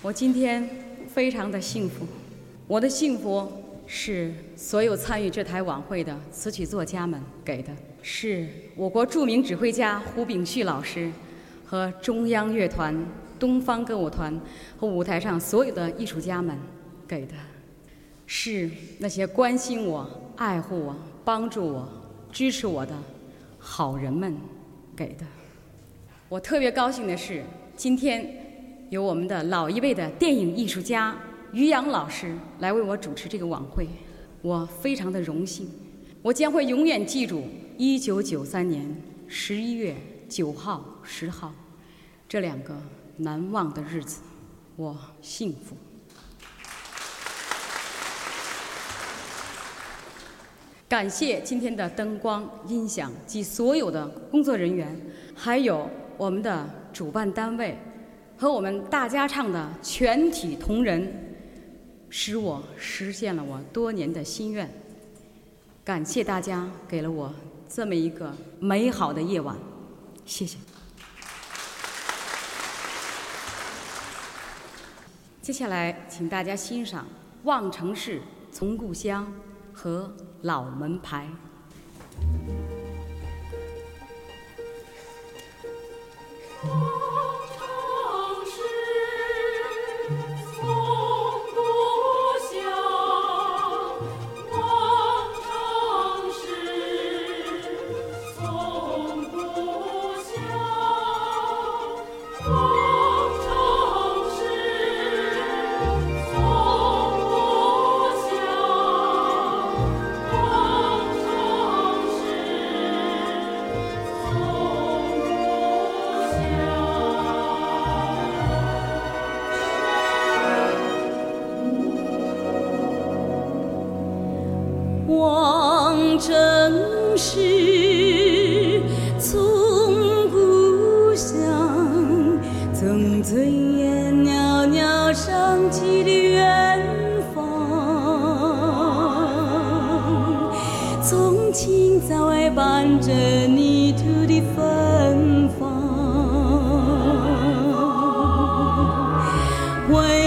我今天非常的幸福，我的幸福是所有参与这台晚会的词曲作家们给的，是我国著名指挥家胡炳旭老师和中央乐团、东方歌舞团和舞台上所有的艺术家们给的，是那些关心我、爱护我、帮助我、支持我的好人们给的。我特别高兴的是，今天由我们的老一辈的电影艺术家于洋老师来为我主持这个晚会，我非常的荣幸。我将会永远记住1993年11月9号、10号这2个难忘的日子，我幸福。感谢今天的灯光、音响及所有的工作人员，还有我们的主办单位和我们大家唱的全体同仁，使我实现了我多年的心愿。感谢大家给了我这么一个美好的夜晚，谢谢。接下来请大家欣赏《望城市从故乡》和《老门牌》。 望城市从故乡，曾尊严袅袅升起的远方，从青草外伴着泥土的芬芳。